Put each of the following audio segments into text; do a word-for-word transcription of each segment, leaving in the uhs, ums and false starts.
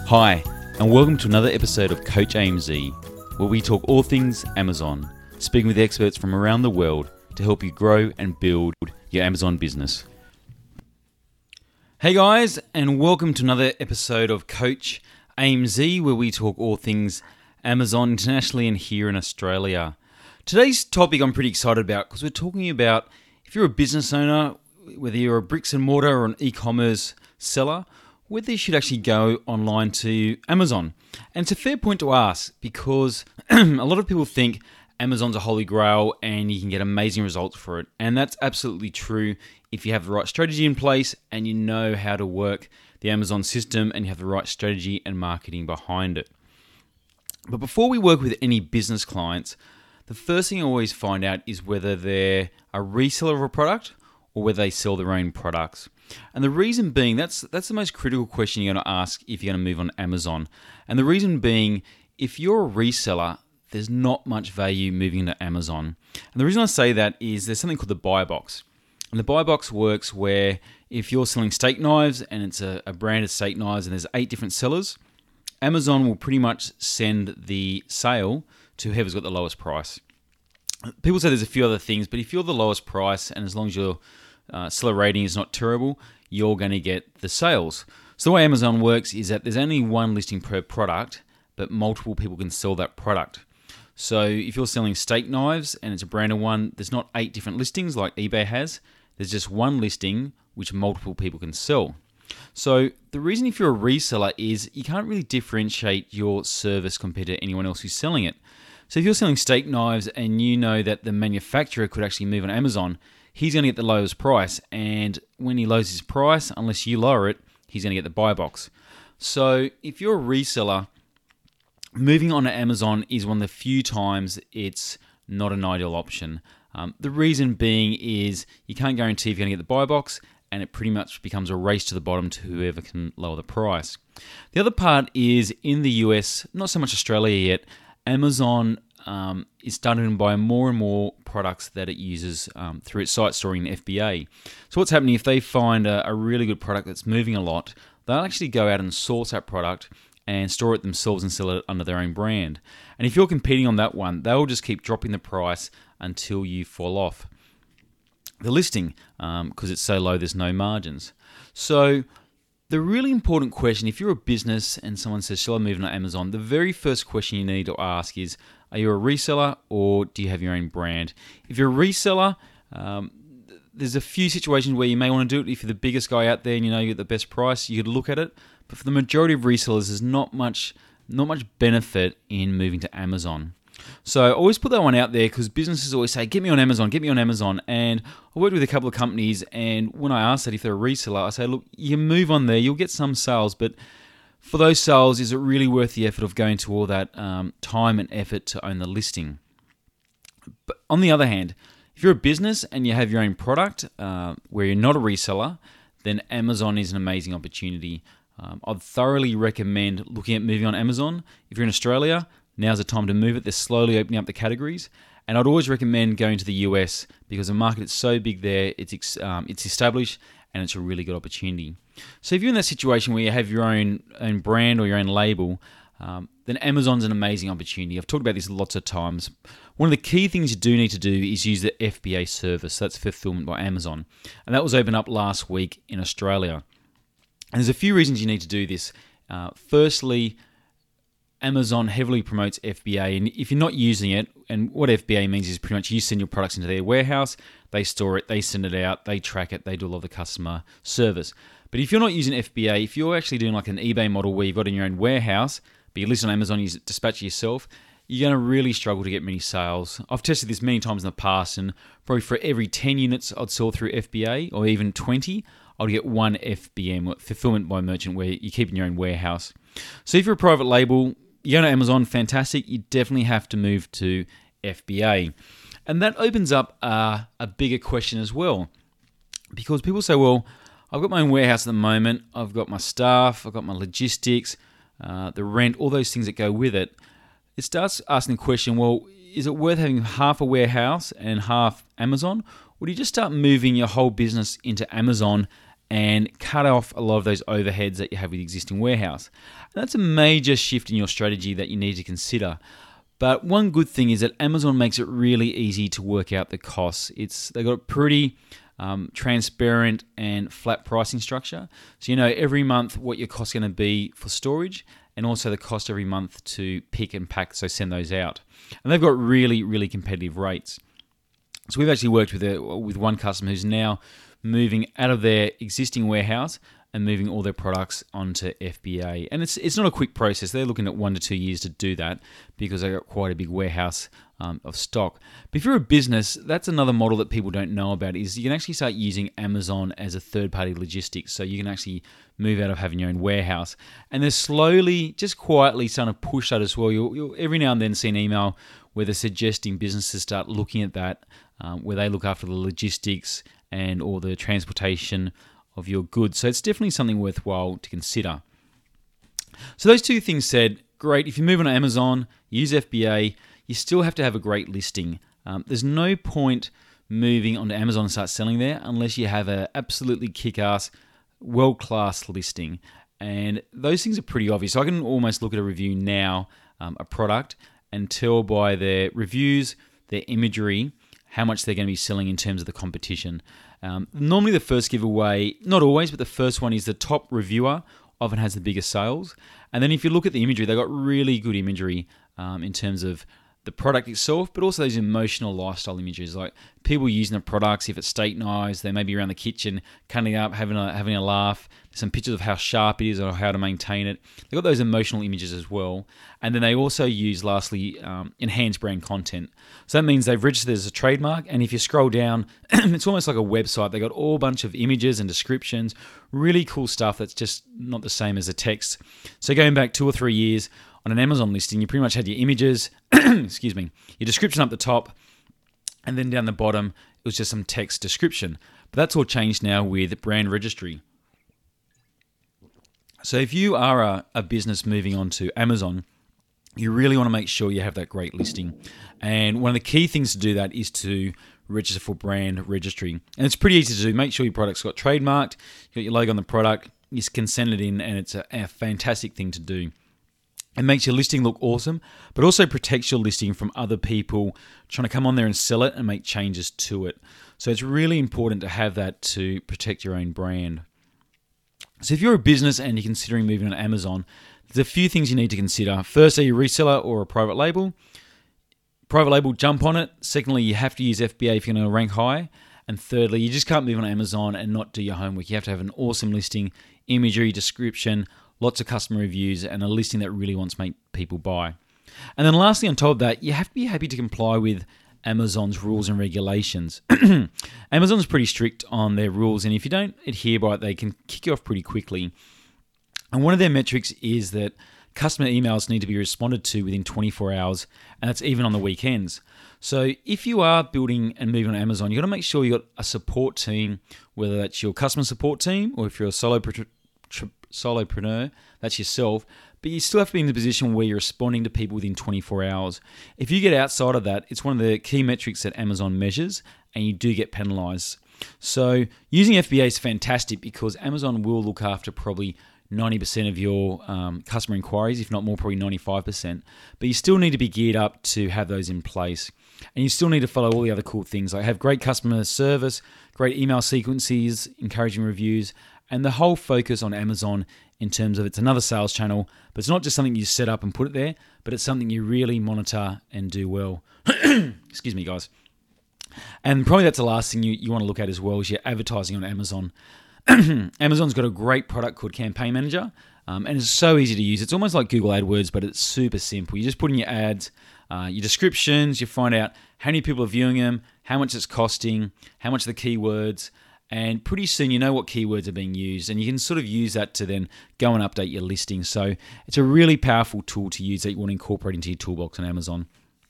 Hi, and welcome to another episode of Coach A M Z, where we talk all things Amazon, speaking with experts from around the world to help you grow and build your Amazon business. Hey guys, and welcome to another episode of Coach A M Z, where we talk all things Amazon internationally and here in Australia. Today's topic I'm pretty excited about because we're talking about if you're a business owner, whether you're a bricks and mortar or an e-commerce seller, whether you should actually go online to Amazon. And it's a fair point to ask because a lot of people think Amazon's a holy grail and you can get amazing results for it. And that's absolutely true if you have the right strategy in place and you know how to work the Amazon system and you have the right strategy and marketing behind it. But before we work with any business clients, the first thing I always find out is whether they're a reseller of a product or whether they sell their own products. And the reason being, that's that's the most critical question you're going to ask if you're going to move on Amazon. And the reason being, if you're a reseller, there's not much value moving into Amazon. And the reason I say that is there's something called the buy box. And the buy box works where if you're selling steak knives and it's a, a brand of steak knives and there's eight different sellers, Amazon will pretty much send the sale to whoever's got the lowest price. People say there's a few other things, but if you're the lowest price and as long as your uh, seller rating is not terrible, you're going to get the sales. So the way Amazon works is that there's only one listing per product, but multiple people can sell that product. So if you're selling steak knives and it's a branded one, there's not eight different listings like eBay has. There's just one listing which multiple people can sell. So the reason if you're a reseller is you can't really differentiate your service compared to anyone else who's selling it. So if you're selling steak knives and you know that the manufacturer could actually move on Amazon, he's going to get the lowest price. And when he lowers his price, unless you lower it, he's going to get the buy box. So if you're a reseller, moving on to Amazon is one of the few times it's not an ideal option. Um, the reason being is you can't guarantee if you're going to get the buy box, and it pretty much becomes a race to the bottom to whoever can lower the price. The other part is in the U S, not so much Australia yet, Amazon um, is starting to buy more and more products that it uses um, through its site storing in F B A. So what's happening if they find a, a really good product that's moving a lot, they'll actually go out and source that product and store it themselves and sell it under their own brand. And if you're competing on that one, they'll just keep dropping the price until you fall off the listing because um, it's so low there's no margins. So the really important question, if you're a business and someone says, shall I move on Amazon? The very first question you need to ask is, are you a reseller or do you have your own brand? If you're a reseller, um, there's a few situations where you may want to do it. If you're the biggest guy out there and you know you get the best price, you could look at it. But for the majority of resellers, there's not much, not much benefit in moving to Amazon. So I always put that one out there because businesses always say, get me on Amazon, get me on Amazon. And I worked with a couple of companies, and when I asked that if they're a reseller, I say, look, you move on there, you'll get some sales, but for those sales, is it really worth the effort of going to all that um, time and effort to own the listing? But on the other hand, if you're a business and you have your own product uh, where you're not a reseller, then Amazon is an amazing opportunity. Um, I'd thoroughly recommend looking at moving on Amazon. If you're in Australia, now's the time to move it. They're slowly opening up the categories. And I'd always recommend going to the U S because the market is so big there, it's um, it's established, and it's a really good opportunity. So if you're in that situation where you have your own, own brand or your own label, um, then Amazon's an amazing opportunity. I've talked about this lots of times. One of the key things you do need to do is use the F B A service. That's Fulfillment by Amazon. And that was opened up last week in Australia. And there's a few reasons you need to do this. Uh, firstly, Amazon heavily promotes F B A, and if you're not using it, and what F B A means is pretty much you send your products into their warehouse, they store it, they send it out, they track it, they do a lot of the customer service. But if you're not using F B A, if you're actually doing like an eBay model where you've got in your own warehouse, but you list on Amazon, you dispatch it yourself, you're going to really struggle to get many sales. I've tested this many times in the past, and probably for every ten units I'd sell through F B A, or even twenty, I'd get one F B M, Fulfillment by Merchant, where you keep in your own warehouse. So if you're a private label, you go to Amazon, fantastic. You definitely have to move to F B A. And that opens up uh, a bigger question as well. Because people say, well, I've got my own warehouse at the moment. I've got my staff. I've got my logistics, uh, the rent, all those things that go with it. It starts asking the question, well, is it worth having half a warehouse and half Amazon? Or do you just start moving your whole business into Amazon and cut off a lot of those overheads that you have with the existing warehouse. And that's a major shift in your strategy that you need to consider. But one good thing is that Amazon makes it really easy to work out the costs. It's they've got a pretty um, transparent and flat pricing structure. So you know every month what your cost is going to be for storage, and also the cost every month to pick and pack, so send those out. And they've got really, really competitive rates. So we've actually worked with a, with one customer who's now moving out of their existing warehouse and moving all their products onto F B A. And it's it's not a quick process. They're looking at one to two years to do that because they've got quite a big warehouse um, of stock. But if you're a business, that's another model that people don't know about, is you can actually start using Amazon as a third-party logistics. So you can actually move out of having your own warehouse. And they're slowly, just quietly starting to push that as well. You'll, you'll every now and then see an email where they're suggesting businesses start looking at that, um, where they look after the logistics and or the transportation of your goods. So it's definitely something worthwhile to consider. So those two things said, great. If you move on to Amazon, use F B A, you still have to have a great listing. Um, there's no point moving onto Amazon and start selling there unless you have an absolutely kick-ass, world-class listing. And those things are pretty obvious. So I can almost look at a review now, um, a product, and tell by their reviews, their imagery, how much they're going to be selling in terms of the competition. Um, normally the first giveaway, not always, but the first one is the top reviewer often has the biggest sales. And then if you look at the imagery, they've got really good imagery um, in terms of the product itself, but also those emotional lifestyle images, like people using the products. If it's steak knives, they may be around the kitchen, cutting up, having a having a laugh. Some pictures of how sharp it is or how to maintain it. They've got those emotional images as well. And then they also use, lastly, um, enhanced brand content. So that means they've registered as a trademark. And if you scroll down, it's almost like a website. They've got all a bunch of images and descriptions, really cool stuff that's just not the same as a text. So going back two or three years, on an Amazon listing, you pretty much had your images, excuse me, your description up the top, and then down the bottom, it was just some text description. But that's all changed now with brand registry. So if you are a, a business moving on to Amazon, you really want to make sure you have that great listing. And one of the key things to do that is to register for brand registry. And it's pretty easy to do. Make sure your product's got trademarked, you got your logo on the product, you can send it in, and it's a, a fantastic thing to do. It makes your listing look awesome, but also protects your listing from other people trying to come on there and sell it and make changes to it. So it's really important to have that to protect your own brand. So if you're a business and you're considering moving on Amazon, there's a few things you need to consider. First, are you a reseller or a private label? Private label, jump on it. Secondly, you have to use F B A if you're going to rank high. And thirdly, you just can't move on Amazon and not do your homework. You have to have an awesome listing, imagery, description, lots of customer reviews, and a listing that really wants to make people buy. And then lastly, on top of that, you have to be happy to comply with Amazon's rules and regulations. Amazon's pretty strict on their rules, and if you don't adhere by it, they can kick you off pretty quickly. And one of their metrics is that customer emails need to be responded to within twenty-four hours, and that's even on the weekends. So if you are building and moving on Amazon, you've got to make sure you've got a support team, whether that's your customer support team or if you're a solo solopreneur, that's yourself, but you still have to be in the position where you're responding to people within twenty-four hours. If you get outside of that, it's one of the key metrics that Amazon measures, and you do get penalized. So using F B A is fantastic because Amazon will look after probably ninety percent of your um, customer inquiries, if not more, probably ninety-five percent. But you still need to be geared up to have those in place. And you still need to follow all the other cool things, like have great customer service, great email sequences, encouraging reviews, and the whole focus on Amazon in terms of it's another sales channel, but it's not just something you set up and put it there, but it's something you really monitor and do well. Excuse me, guys. And probably that's the last thing you, you want to look at as well is your advertising on Amazon. Amazon's got a great product called Campaign Manager, um, and it's so easy to use. It's almost like Google AdWords, but it's super simple. You just put in your ads, uh, your descriptions, you find out how many people are viewing them, how much it's costing, how much are the keywords, and pretty soon you know what keywords are being used, and you can sort of use that to then go and update your listing. So it's a really powerful tool to use that you want to incorporate into your toolbox on Amazon.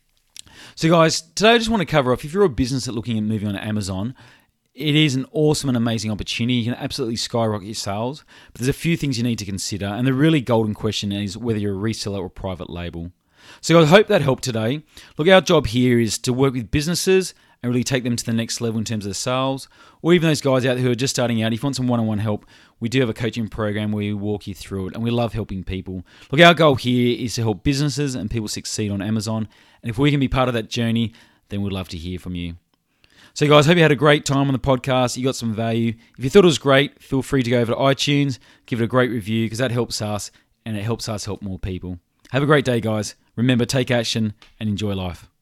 So guys, today I just want to cover off, if you're a business that's looking at moving on to Amazon, it is an awesome and amazing opportunity. You can absolutely skyrocket your sales, but there's a few things you need to consider, and the really golden question is whether you're a reseller or private label. So I hope that helped today. Look, our job here is to work with businesses and really take them to the next level in terms of sales, or even those guys out there who are just starting out, if you want some one-on-one help, we do have a coaching program where we walk you through it, and we love helping people. Look, our goal here is to help businesses and people succeed on Amazon, and if we can be part of that journey, then we'd love to hear from you. So guys, hope you had a great time on the podcast. You got some value. If you thought it was great, feel free to go over to iTunes, give it a great review, because that helps us, and it helps us help more people. Have a great day, guys. Remember, take action and enjoy life.